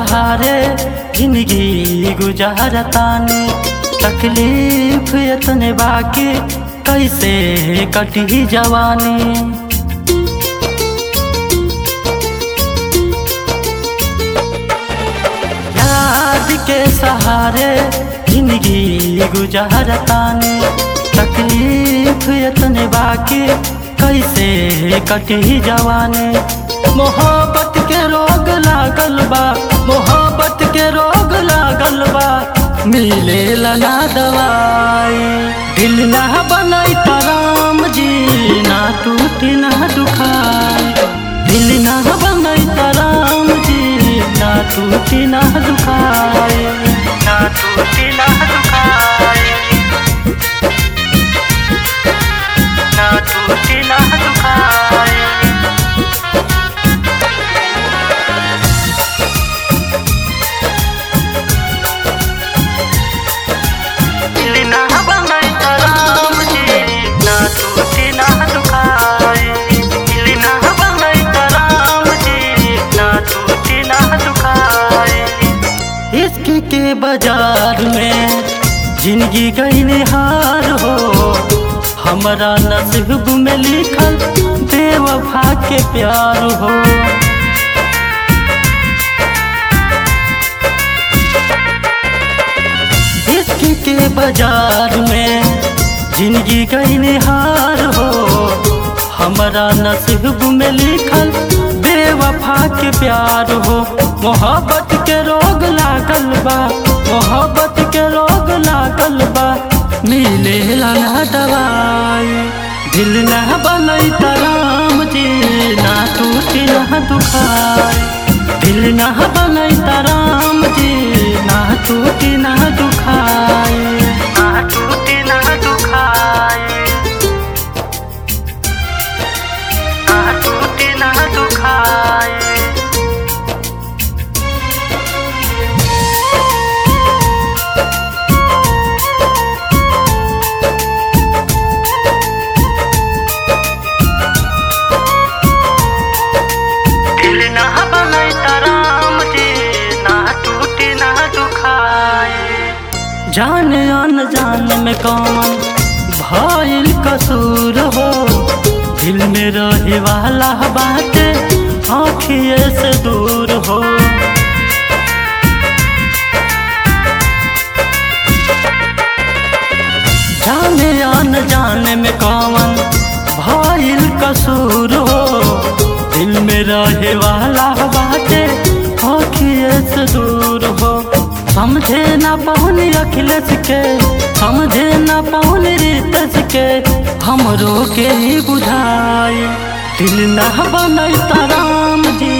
सहारे जिंदगी गुजारतानी, तकलीफ इतने बाकी कैसे कटी जवानी। याद के सहारे जिंदगी गुजारतानी, तकलीफ इतने बाकी कैसे कटी जवानी। मोहब्बत के रोग लागल बा, मोहब्बत के रोग लागल बा, मिले ना दवाई। दिल ना बनाई राम जी, ना टूटी ना दुखाई। दिल ना बनाई राम जी, ना टूटी ना दुखाई, ना टूटी ना दुखाई, ना टूटी ना दुखाई। इश्क के बाजार में जिंदगी गई निहार हो, हमारा नसीब में लिखल बेवफा के प्यार हो। इश्क के बाजार में जिंदगी गई निहार हो, हमारा नसीब में लिखल बेवफा के प्यार हो। मोहब्बत के रोग लागल बा, मोहब्बत के रोग लागल बा, मिले ना दवाई। दिल ना बनई राम जी, ना टूटी ना दुखाई। दिल ना बनई राम जी, ना टूटी ना दुखाई, ना टूटी ना दुखाई, ना टूटी ना दुखाई। जान अनजान में कौन भइल कसूर हो, दिल में रहे वाला बातें आँखिए से दूर हो। जान अनजान में कौन भइल कसूर हो, दिल में रहे वाला बातें आँखिए से दूर हो। समझे ना पहुन अखिलेश के, समझे ना पहुन रितेश के, हमरो के ही बुझाई। दिल ना बनई राम जी,